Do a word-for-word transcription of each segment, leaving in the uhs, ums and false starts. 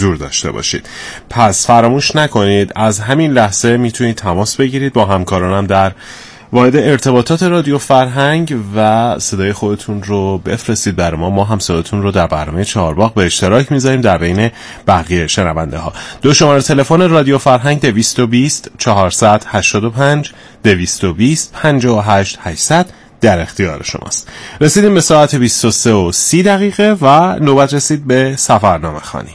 حضور داشته باشید. پس فراموش نکنید از همین لحظه میتونید تماس بگیرید با همکارانم در واحد ارتباطات رادیو فرهنگ و صدای خودتون رو بفرستید برای ما. ما هم صداتون رو در برنامه چهارباغ به اشتراک میذاریم در بین بقیه شنونده ها. دو شماره تلفن رادیو فرهنگ دویست و بیست چهارصد و هشتاد و پنج دویست و بیست پنجاه و هشت هشتصد در اختیار شماست. رسیدیم به ساعت بیست و سه و سی دقیقه و نوبت رسید به سفرنامه خوانی.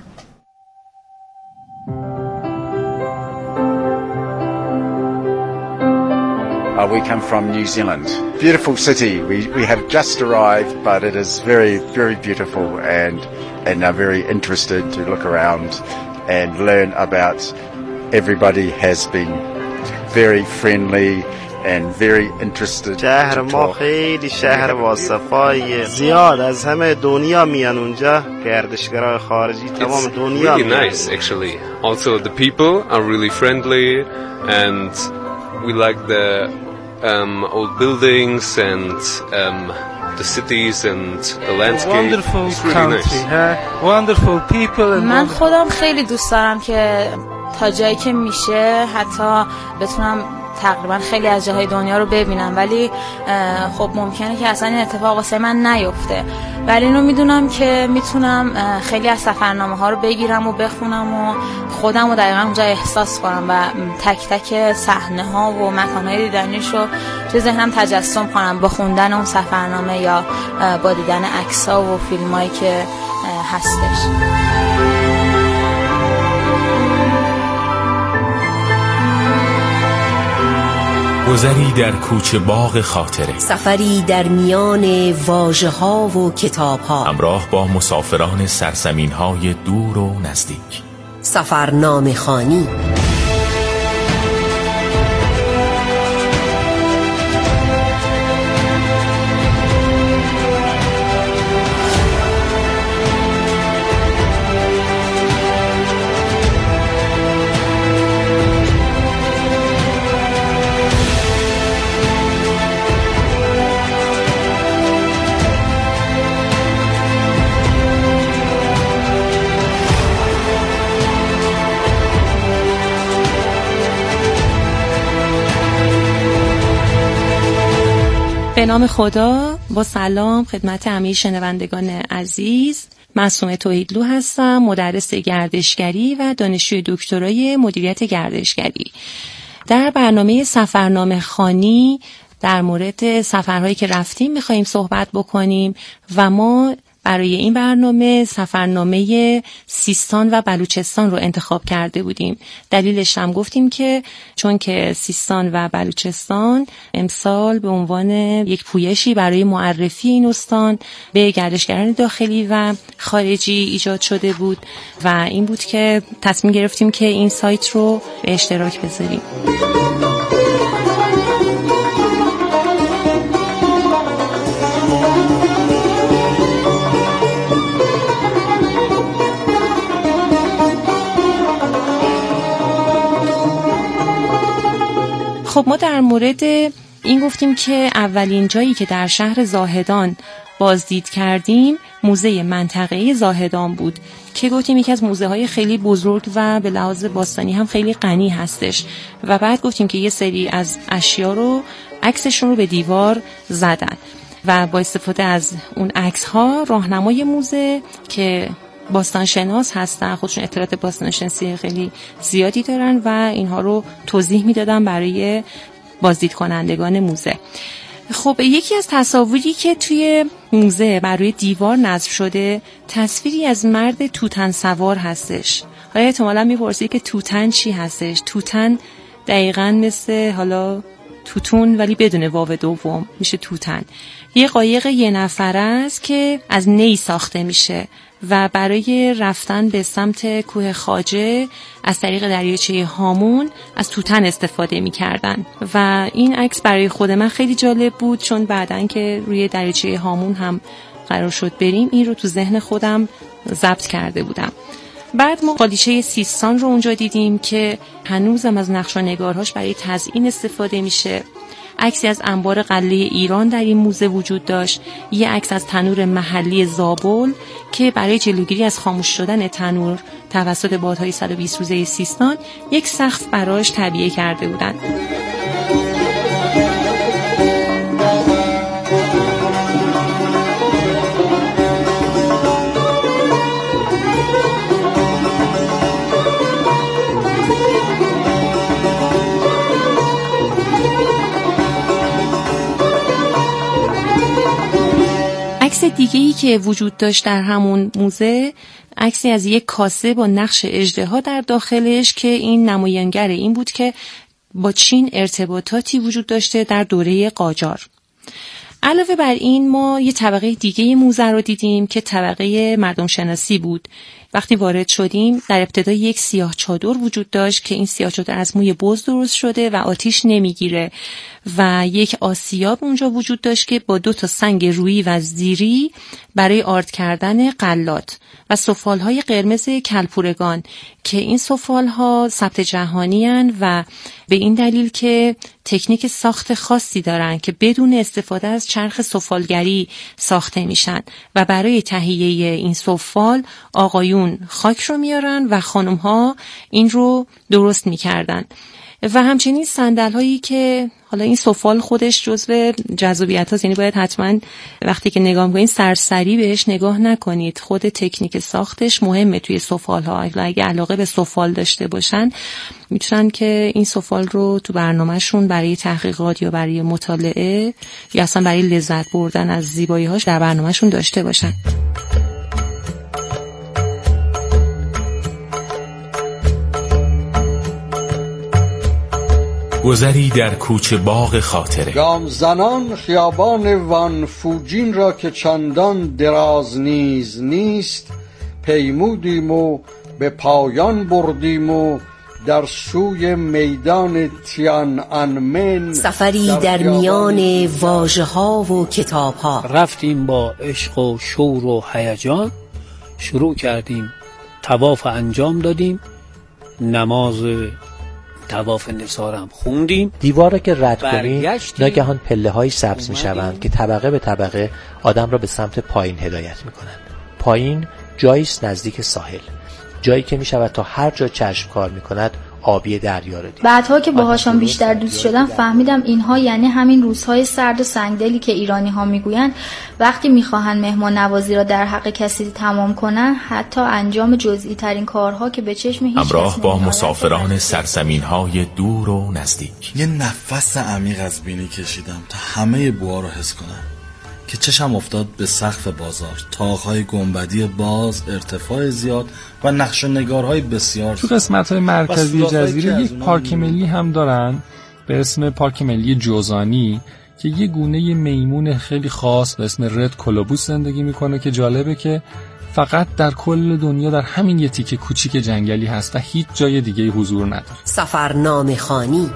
Uh, we come from New Zealand. Beautiful city. We we have just arrived, but it is very very beautiful, and and are very interested to look around and learn about. Everybody has been very friendly and very interested. شهر ما خیلی شهر باصفاییه. زیاد از همه دنیا میان اونجا. گردشگرای خارجی تمام دنیا really میان. nice actually. Also the people are really friendly and we like the um, old buildings and um, the cities and the landscape. Wonderful it's really country, nice. huh? Wonderful people and من خودم خیلی دوست دارم که تا جایی که میشه حتی بتونم تقریبا خیلی از جاهای دنیا رو ببینم، ولی خب ممکنه که اصلا این اتفاق واسه من نیفته، ولی اینو میدونم که میتونم خیلی از سفرنامه ها رو بگیرم و بخونم و خودم رو دقیقا اونجا احساس کنم و تک تک صحنه ها و مکان های دیدنیش رو توی ذهنم تجسم کنم با خوندن اون سفرنامه یا با دیدن عکس ها و فیلم هایی که هستش. گذری در کوچه باغ خاطره، سفری در میان واژه ها و کتاب ها، همراه با مسافران سرزمین های دور و نزدیک. سفرنامه خوانی. به نام خدا، با سلام خدمت همه شنوندگان عزیز. معصومه توحیدلو هستم، مدرس گردشگری و دانشجوی دکترای مدیریت گردشگری. در برنامه سفرنامه خوانی در مورد سفرهایی که رفتیم می‌خوایم صحبت بکنیم و ما برای این برنامه سفرنامه سیستان و بلوچستان رو انتخاب کرده بودیم. دلیلش هم گفتیم که چون که سیستان و بلوچستان امسال به عنوان یک پویشی برای معرفی این استان به گردشگران داخلی و خارجی ایجاد شده بود و این بود که تصمیم گرفتیم که این سایت رو به اشتراک بذاریم. خب ما در مورد این گفتیم که اولین جایی که در شهر زاهدان بازدید کردیم موزه منطقه‌ای زاهدان بود که گفتیم یکی از موزه های خیلی بزرگ و به لحاظ باستانی هم خیلی غنی هستش و بعد گفتیم که یه سری از اشیا رو عکسشون رو به دیوار زدن و با استفاده از اون عکس ها راهنمای موزه که باستانشناس هستن، خودشون اطلاعات باستانشناسی خیلی زیادی دارن و اینها رو توضیح میدادن برای بازدید کنندگان موزه. خب یکی از تصاویری که توی موزه برای دیوار نصب شده تصویری از مرد توتن سوار هستش. حالا احتمالاً میپرسید که توتن چی هستش؟ توتن دقیقاً مثل حالا توتون ولی بدون واو دوم میشه توتن. یه قایق یه نفره است که از نی ساخته میشه و برای رفتن به سمت کوه خواجه از طریق دریاچه هامون از توتن استفاده می‌کردن و این عکس برای خود من خیلی جالب بود چون بعدن که روی دریاچه هامون هم قرار شد بریم این رو تو ذهن خودم ضبط کرده بودم. بعد ما قالیچه سیستان رو اونجا دیدیم که هنوزم از نقش و نگارهاش برای تزیین استفاده میشه عکسی از انبار قلعه ایران در این موزه وجود داشت، یه عکس از تنور محلی زابل که برای جلوگیری از خاموش شدن تنور توسط بادهای صد و بیست روزه سیستان یک سقف براش تعبیه کرده بودند. عکس دیگه‌ای که وجود داشت در همون موزه، عکسی از یک کاسه با نقش اژدها در داخلش که این نمایانگر این بود که با چین ارتباطاتی وجود داشته در دوره قاجار. علاوه بر این ما یه طبقه دیگه موزه رو دیدیم که طبقه مردم شناسی بود. وقتی وارد شدیم در ابتدا یک سیاه چادر وجود داشت که این سیاه چادر از موی بز درست شده و آتیش نمیگیره و یک آسیاب اونجا وجود داشت که با دو تا سنگ رویی و زیری برای آرد کردن غلات و سفالهای قرمز کلپورگان که این سفالها ثبت جهانی هن و به این دلیل که تکنیک ساخت خاصی دارن که بدون استفاده از چرخ سفالگری ساخته میشن و برای تهیه این سفال آقایون خاک رو میارن و خانمها این رو درست میکردن. و همچنین صندل هایی که حالا این سفال خودش جزو جذابیت هاست، یعنی باید حتما وقتی که نگاه میکنید سرسری بهش نگاه نکنید، خود تکنیک ساختش مهمه توی سفال ها. اگه علاقه به سفال داشته باشن میتونن که این سفال رو تو برنامهشون برای تحقیقات یا برای مطالعه یا اصلا برای لذت بردن از زیبایی هاش در برنامهشون داشته باشن. گذری در کوچه باغ خاطره. گام زنان خیابان وان فوجین را که چندان دراز نیز نیست، پیمودیم و به پایان بردیم و در سوی میدان تیان انمن سفری در, در میان واژه ها و کتاب ها. رفتیم با عشق و شور و هیجان، شروع کردیم طواف انجام دادیم، نماز طواف نثارم خوندیم. دیوار که رد کنیم ناگهان پله های سبز می شوند که طبقه به طبقه آدم را به سمت پایین هدایت می کنند. پایین جاییست نزدیک ساحل، جایی که می شود تا هر جا چشم کار می کند آبی دریا رو دید. بعدها که باهاشون بیشتر دوست شدم فهمیدم اینها یعنی همین روزهای سرد و سنگدلی که ایرانی ها میگویند وقتی میخواهند مهمان نوازی را در حق کسی تمام کنن حتی انجام جزئی ترین کارها که به چشم هیچ همراه با مسافران سرزمین های دور و نزدیک. یه نفس عمیق از بینی کشیدم تا همه بوها رو حس کنم که چشم افتاد به سقف بازار، طاق‌های گنبدی باز، ارتفاع زیاد و نقش و نگارهای بسیار زیاد. تو قسمت‌های مرکزی جزیره یک پارک ملی هم دارن به اسم پارک ملی جوزانی که یه گونه میمون خیلی خاص به اسم رد کولوبوس زندگی میکنه که جالبه که فقط در کل دنیا در همین یه تیکه کوچیک جنگلی هست و هیچ جای دیگه حضور نداره. سفرنامه خوانی.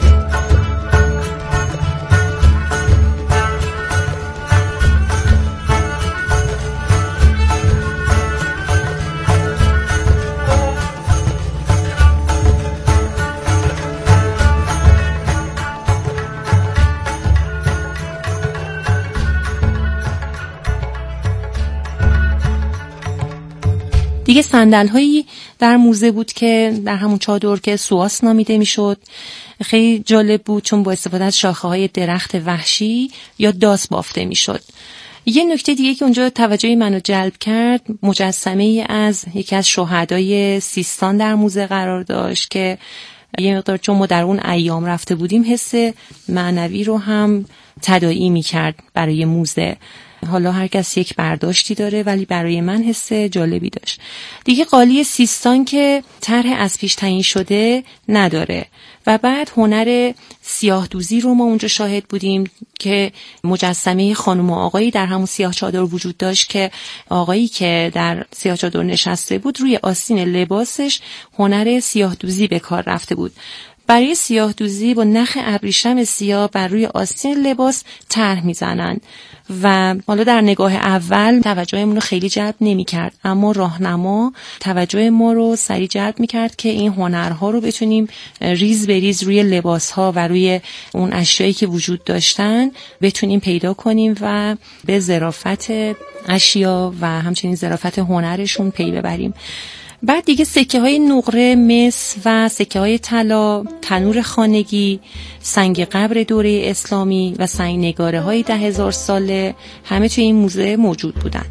دیگه صندل هایی در موزه بود که در همون چادر که سواس نامیده میشد. خیلی جالب بود چون با استفاده از شاخه های درخت وحشی یا داس بافته میشد. یه نکته دیگه که اونجا توجه منو جلب کرد، مجسمه از یکی از شهدای سیستان در موزه قرار داشت که یه مقدار چون ما در اون ایام رفته بودیم حس معنوی رو هم تداعی میکرد برای موزه. حالا هر کس یک برداشتی داره ولی برای من حس جالبی داشت. دیگه قالی سیستان که طرح از پیش تعیین شده نداره و بعد هنر سیاه دوزی رو ما اونجا شاهد بودیم که مجسمه خانم و آقایی در همون سیاه چادر وجود داشت که آقایی که در سیاه چادر نشسته بود روی آستین لباسش هنر سیاه دوزی به کار رفته بود برای سیاه دوزی با نخ ابریشم سیاه بر روی آستین لباس طرح میزنن و حالا در نگاه اول توجهمون رو خیلی جلب نمی‌کرد، اما راهنما توجه ما رو سریع جلب می‌کرد که این هنرها رو بتونیم ریز به ریز روی لباس‌ها و روی اون اشیایی که وجود داشتن بتونیم پیدا کنیم و به ظرافت اشیا و همچنین ظرافت هنرشون پی ببریم. بعد دیگه سکه های نقره، مس و سکه های طلا، تنور خانگی، سنگ قبر دوره اسلامی و سنگ نگاره های ده هزار ساله همه توی این موزه موجود بودن.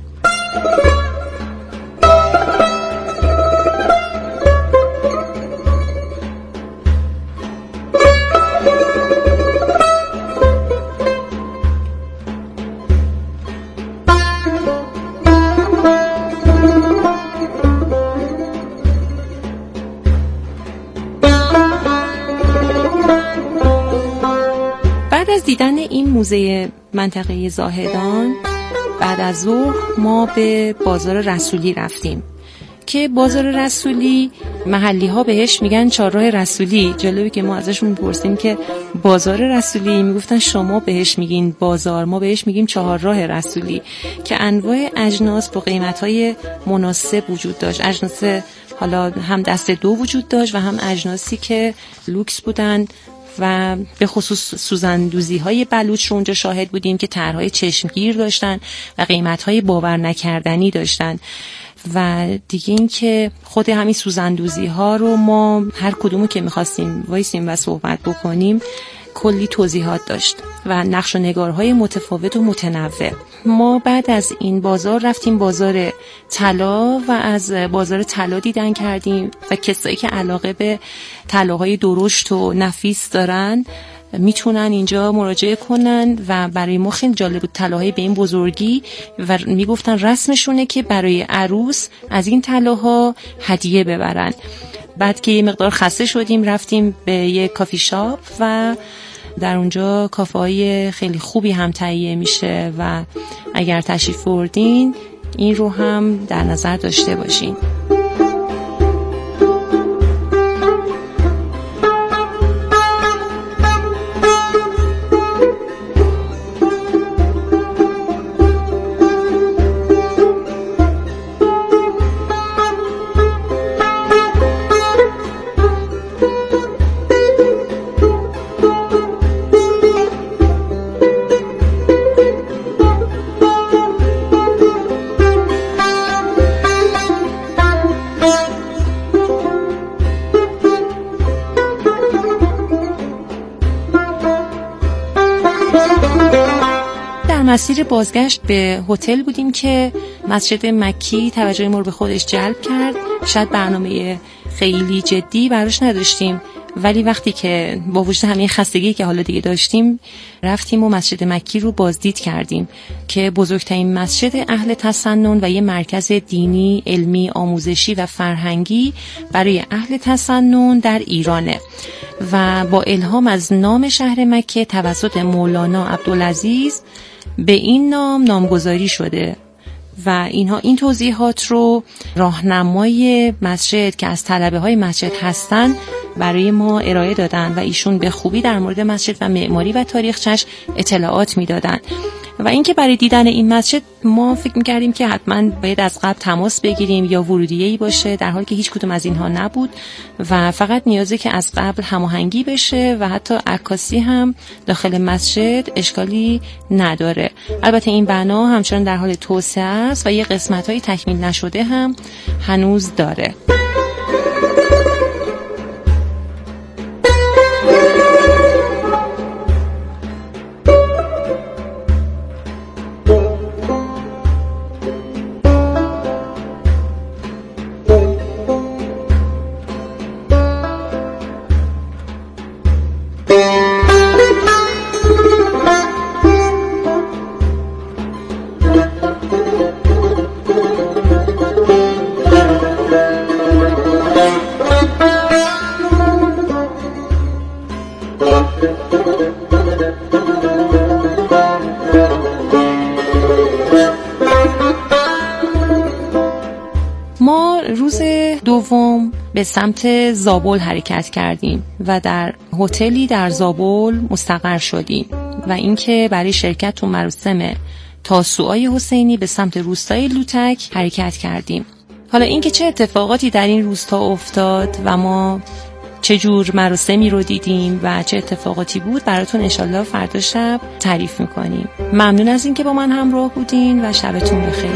از دیدن این موزه منطقه زاهدان بعد از ظهر ما به بازار رسولی رفتیم که بازار رسولی محلی ها بهش میگن چهارراه رسولی. جالبه که ما ازشون میپرسیم که بازار رسولی، میگفتن شما بهش میگین بازار، ما بهش میگیم چهارراه رسولی، که انواع اجناس با قیمت‌های مناسب وجود داشت. اجناس حالا هم دست دو وجود داشت و هم اجناسی که لوکس بودن و به خصوص سوزندوزی های بلوچ رو اونجا شاهد بودیم که طرح‌های چشمگیر داشتن و قیمت‌های باور نکردنی داشتن. و دیگه این که خود همین سوزندوزی ها رو ما هر کدومو که می‌خواستیم وایسیم و صحبت بکنیم کلی توضیحات داشت و نقش و نگارهای متفاوت و متنوع. ما بعد از این بازار رفتیم بازار طلا و از بازار طلا دیدن کردیم و کسایی که علاقه به طلاهای درشت و نفیس دارن میتونن اینجا مراجعه کنن و برای ما خیلی جالب بود طلاهای به این بزرگی و میگفتن رسمشونه که برای عروس از این طلاها هدیه ببرن. بعد که یه مقدار خسته شدیم رفتیم به یه کافی شاپ و در اونجا کافه های خیلی خوبی هم تهیه میشه و اگر تشریف بردین این رو هم در نظر داشته باشین. مسیر بازگشت به هتل بودیم که مسجد مکی توجه ما رو به خودش جلب کرد. شاید برنامه خیلی جدی براش نداشتیم، ولی وقتی که با وجود همین خستگی که حالا دیگه داشتیم رفتیم و مسجد مکی رو بازدید کردیم که بزرگترین مسجد اهل تسنن و یه مرکز دینی، علمی، آموزشی و فرهنگی برای اهل تسنن در ایرانه و با الهام از نام شهر مکه توسط مولانا عبدالعزیز به این نام نامگذاری شده و اینها این توضیحات رو راهنمای مسجد که از طلبه های مسجد هستن برای ما ارائه دادن و ایشون به خوبی در مورد مسجد و معماری و تاریخچش اطلاعات میدادن. و اینکه برای دیدن این مسجد ما فکر می‌کردیم که حتما باید از قبل تماس بگیریم یا ورودیه‌ای باشه، در حالی که هیچ کدوم از اینها نبود و فقط نیازه که از قبل هماهنگی بشه و حتی عکاسی هم داخل مسجد اشکالی نداره. البته این بنا همچنان در حال توسعه است و یه قسمت‌های تکمیل نشده هم هنوز داره. دوم به سمت زابل حرکت کردیم و در هتلی در زابل مستقر شدیم و اینکه برای شرکت تو مراسم تاسوعای حسینی به سمت روستای لوتک حرکت کردیم. حالا اینکه چه اتفاقاتی در این روستا افتاد و ما چه جور مراسمی رو دیدیم و چه اتفاقاتی بود براتون انشالله فردا شب تعریف میکنیم. ممنون از اینکه با من همراه بودین و شبتون بخیر.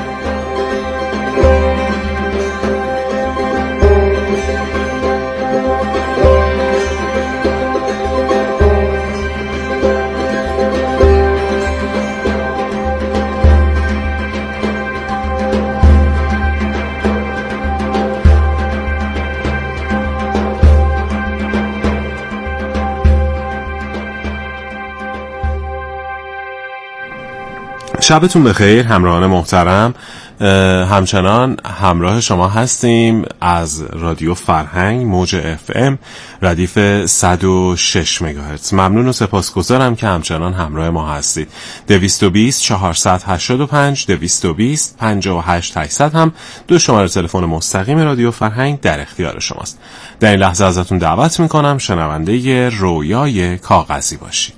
شبتون بخیر همراهان محترم. همچنان همراه شما هستیم از رادیو فرهنگ موج اف ام ردیف صد و شش مگاهرتز. ممنون و سپاسگزارم که همچنان همراه ما هستید. دویست و بیست چهارصد و هشتاد و پنج دویست و بیست پنجاه و هشت هشتصد هم دو شماره تلفن مستقیم رادیو فرهنگ در اختیار شماست. در این لحظه ازتون دعوت میکنم شنونده رویای کاغذی باشید.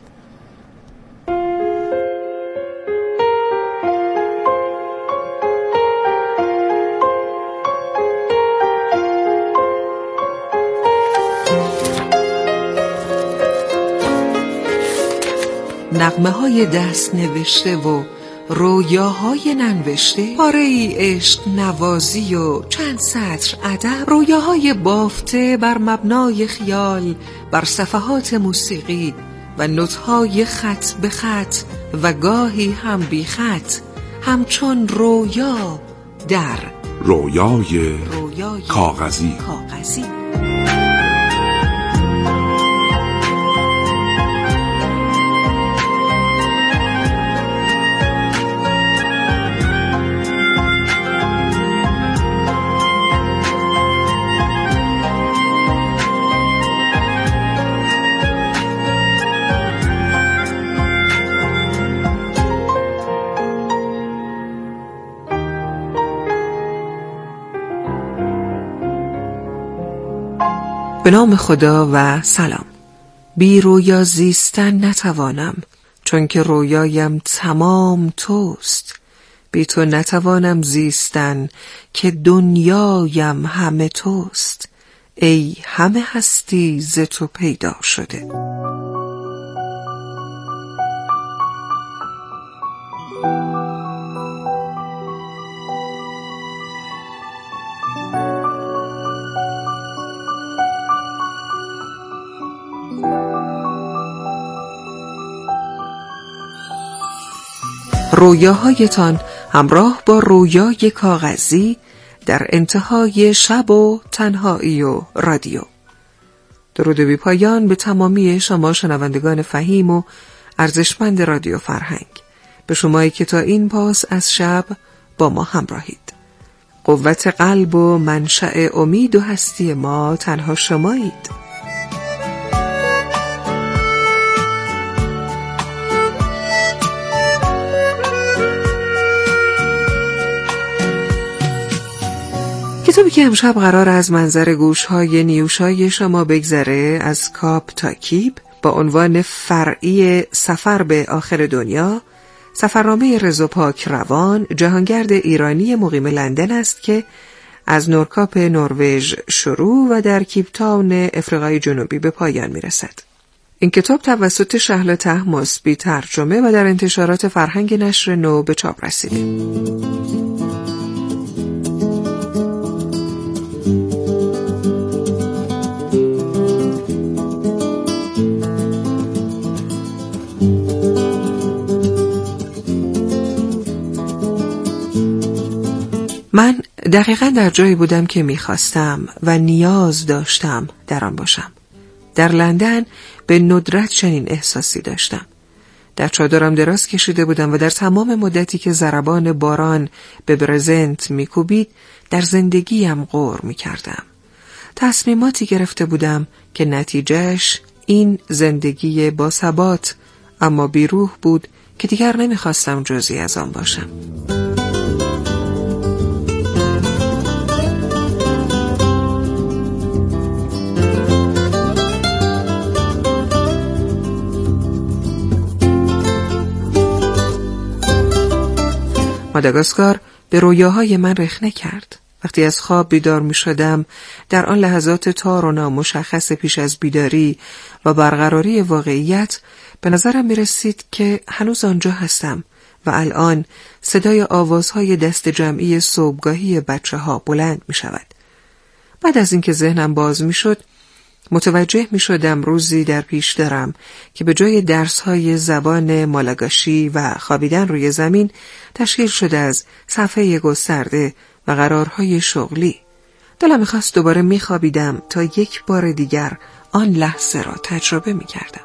نغمه های دست نوشته و رویاهای ننوشته، پاره ای عشق نوازی و چند سطر ادب، رویاهای بافته بر مبنای خیال بر صفحات موسیقی و نوت‌های خط به خط و گاهی هم بی خط، همچون رویا در رویای, رویای کاغذی. کاغذی. به نام خدا و سلام. بی رویا زیستن نتوانم، چون که رویایم تمام توست. بی تو نتوانم زیستن که دنیایم همه توست. ای همه هستی ز تو پیدا شده. رویاهایتان همراه با رویای کاغذی در انتهای شب و تنهایی و رادیو. درود بی پایان به تمامی شما شنوندگان فهیم و ارزشمند رادیو فرهنگ، به شمایی که تا این پاس از شب با ما همراهید. قوت قلب و منشأ امید و هستی ما تنها شمایید. کتابی که امشب قرار از منظر گوش‌های نیوشای شما بگذره از کاپ تا کیپ با عنوان فرعی سفر به آخر دنیا، سفرنامه رضا پاکروان، جهانگرد ایرانی مقیم لندن است که از نورکاپ نروژ شروع و در کیپ تاون افریقای جنوبی به پایان میرسد. این کتاب توسط شهلا طهماسبی ترجمه و در انتشارات فرهنگ نشر نو به چاپ رسیده. من دقیقاً در جایی بودم که می‌خواستم و نیاز داشتم در آن باشم. در لندن به ندرت چنین احساسی داشتم. در چادرم دراز کشیده بودم و در تمام مدتی که ضربان باران به برزنت می‌کوبید در زندگیم غور می‌کردم. تصمیماتی گرفته بودم که نتیجهش این زندگی با ثبات اما بیروح بود که دیگر نمی‌خواستم جزئی از آن باشم. ماداگاسکار به رویاهای من رخنه کرد. وقتی از خواب بیدار می شدم، در آن لحظات تار و نامشخص پیش از بیداری و برقراری واقعیت، به نظرم می رسید که هنوز آنجا هستم و الان صدای آوازهای دست جمعی صبحگاهی بچه ها بلند می شود. بعد از اینکه ذهنم باز می شد، متوجه می شدم روزی در پیش دارم که به جای درس‌های زبان مالاگاشی و خوابیدن روی زمین تشکیل شده از صفحه گسترده و قرارهای شغلی. دلم می‌خواست دوباره می‌خوابیدم تا یک بار دیگر آن لحظه را تجربه می‌کردم.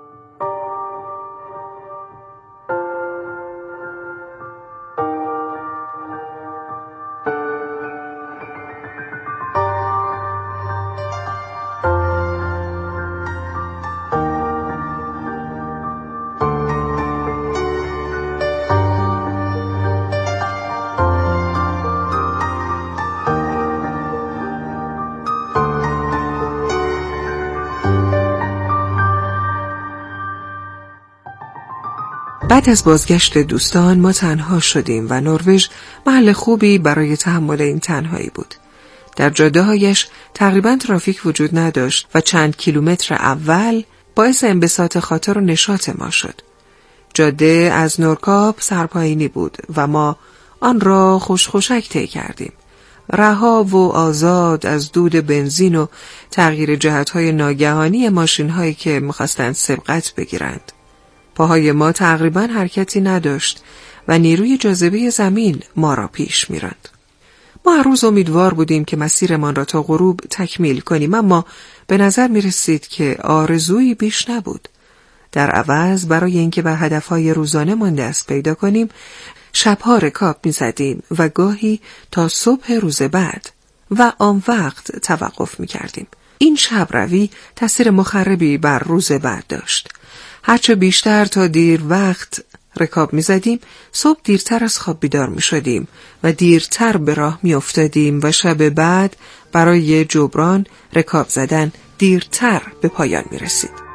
بعد از بازگشت دوستان ما تنها شدیم و نروژ محل خوبی برای تحمل این تنهایی بود. در جاده‌هایش تقریباً ترافیک وجود نداشت و چند کیلومتر اول باعث انبساط خاطر و نشاط ما شد. جاده از نورکاپ سرپایینی بود و ما آن را خوشخوشک طی کردیم. رها و آزاد از دود بنزین و تغییر جهت‌های ناگهانی ماشین‌هایی که می‌خواستند سبقت بگیرند. پاهای ما تقریباً حرکتی نداشت و نیروی جاذبه زمین ما را پیش می‌راند. ما هر روز امیدوار بودیم که مسیرمان را تا غروب تکمیل کنیم، اما به نظر می رسید که آرزویی بیش نبود. در عوض برای اینکه به هدفهای روزانه‌مان دست پیدا کنیم، شبها رکاب می زدیم و گاهی تا صبح روز بعد و آن وقت توقف می کردیم. این شب روی تأثیر مخربی بر روز بعد داشت. هرچه بیشتر تا دیر وقت رکاب می زدیم، صبح دیرتر از خواب بیدار می شدیم و دیرتر به راه می افتادیم و شب بعد برای جبران رکاب زدن دیرتر به پایان می رسید.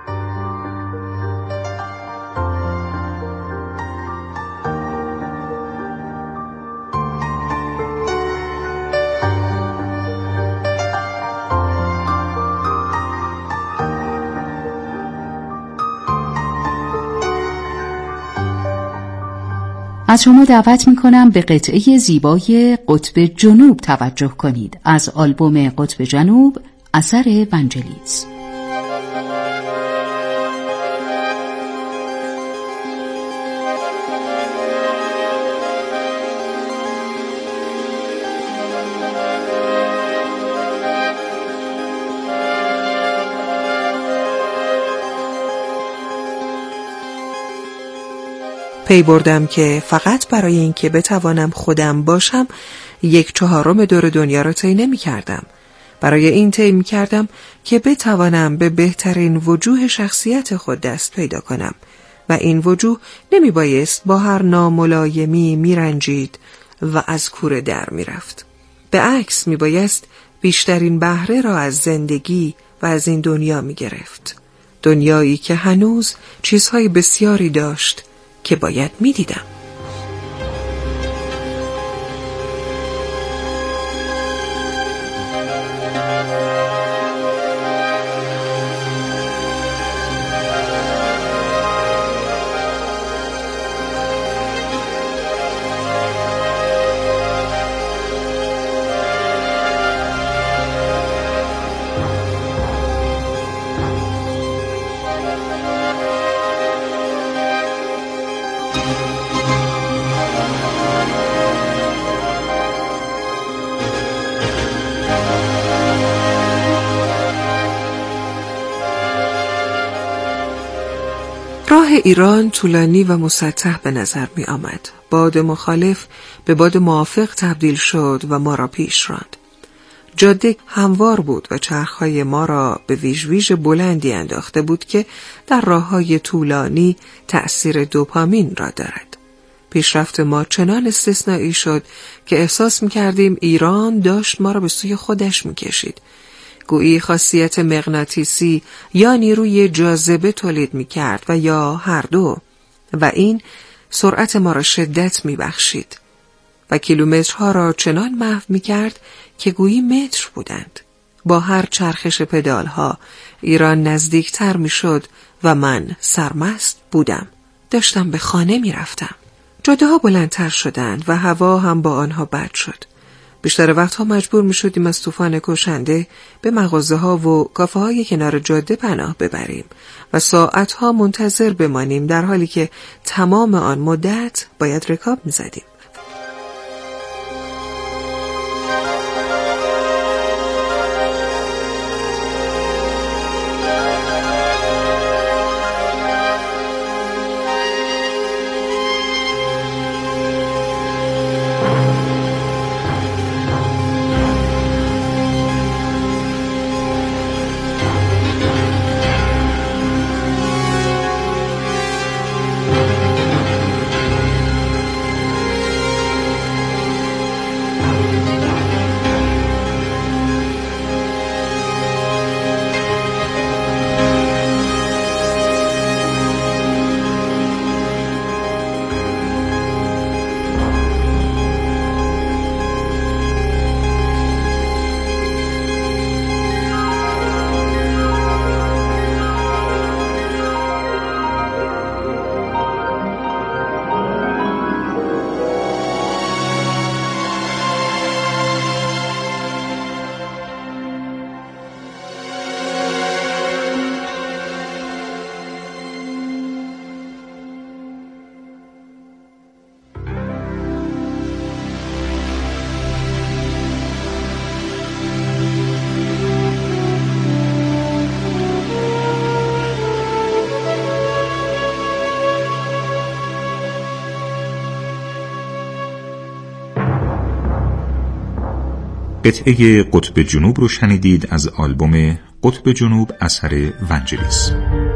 از شما دعوت می کنم به قطعه زیبای قطب جنوب توجه کنید از آلبوم قطب جنوب اثر ونجلیز. پی بردم که فقط برای اینکه بتوانم خودم باشم یک چهارم دور دنیا را طی نمی کردم. برای این طی می کردم که بتوانم به بهترین وجوه شخصیت خود دست پیدا کنم و این وجوه نمی بایست با هر ناملایمی می رنجید و از کوره در می رفت. به عکس می بایست بیشترین بهره را از زندگی و از این دنیا می گرفت. دنیایی که هنوز چیزهای بسیاری داشت که باید می دیدم. راه ایران طولانی و مسطح به نظر می آمد. باد مخالف به باد موافق تبدیل شد و ما را پیش راند. جاده هموار بود و چرخهای ما را به ویژ ویژ بلندی انداخته بود که در راههای طولانی تأثیر دوپامین را دارد. پیشرفت ما چنان استثنایی شد که احساس می کردیم ایران داشت ما را به سوی خودش می کشید. گویی خاصیت مغناطیسی یا نیروی جاذبه تولید می کرد و یا هر دو، و این سرعت ما را شدت می بخشید. و کیلومترها را چنان محو می کرد که گویی متر بودند. با هر چرخش پدالها ایران نزدیکتر می شد و من سرمست بودم. داشتم به خانه می رفتم. جاده ها بلندتر شدند و هوا هم با آنها بد شد. بیشتر وقتها مجبور می شدیم از طوفان کشنده به مغازه ها و کافه های کنار جاده پناه ببریم و ساعت ها منتظر بمانیم، در حالی که تمام آن مدت باید رکاب می زدیم. قطعه قطب جنوب رو شنیدید از آلبوم قطب جنوب اثر ونجلیس.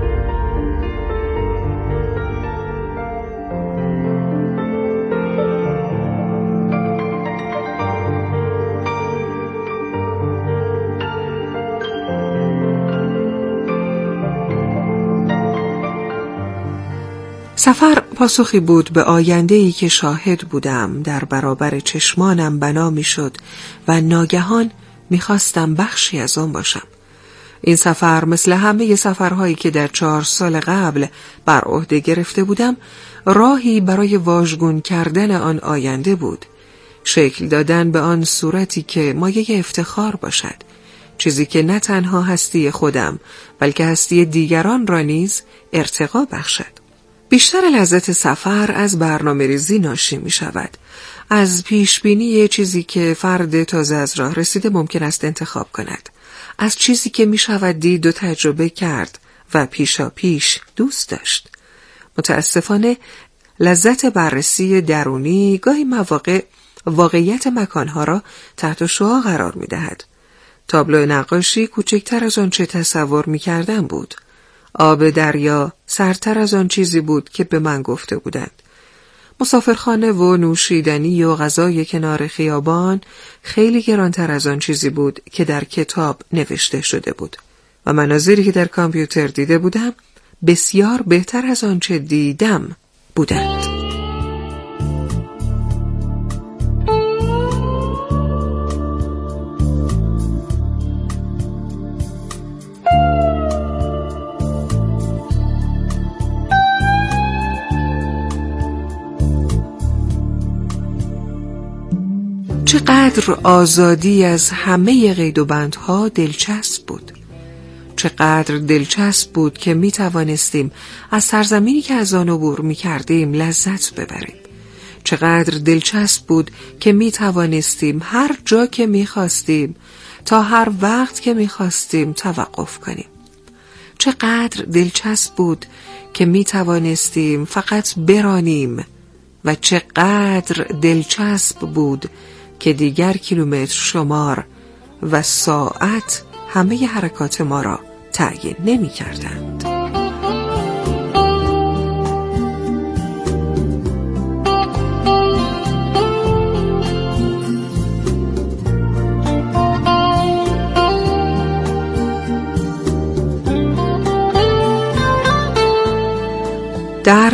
سفر پاسخی بود به آینده‌ای که شاهد بودم در برابر چشمانم بنا می‌شد و ناگهان می‌خواستم بخشی از آن باشم. این سفر مثل همه سفرهایی که در چهار سال قبل بر عهده گرفته بودم، راهی برای واژگون کردن آن آینده بود، شکل دادن به آن صورتی که مایه افتخار باشد، چیزی که نه تنها هستی خودم بلکه هستی دیگران را نیز ارتقا بخشد. بیشتر لذت سفر از برنامه‌ریزی ناشی می شود، از پیشبینی چیزی که فرد تازه از راه رسیده ممکن است انتخاب کند، از چیزی که می شود دید و تجربه کرد و پیشا پیش دوست داشت. متاسفانه لذت بررسی درونی گاهی مواقع واقعیت مکانها را تحت شعاع قرار می دهد. تابلو نقاشی کوچکتر از آن چه تصور می کردم بود. آب دریا سرتر از آن چیزی بود که به من گفته بودند. مسافرخانه و نوشیدنی و غذای کنار خیابان خیلی گرانتر از آن چیزی بود که در کتاب نوشته شده بود و مناظری که در کامپیوتر دیده بودم بسیار بهتر از آن چه دیدم بودند. چقدر آزادی از همه قید و بندها دلچسب بود. چقدر دلچسب بود که می توانستیم از سرزمینی که از آن عبور می کردیم لذت ببریم. چقدر دلچسب بود که می توانستیم هر جا که می خواستیم تا هر وقت که می خواستیم توقف کنیم. چقدر دلچسب بود که می توانستیم فقط برانیم و چقدر دلچسب بود که دیگر کیلومتر شمار و ساعت همه حرکات ما را تعیین نمی کردند. در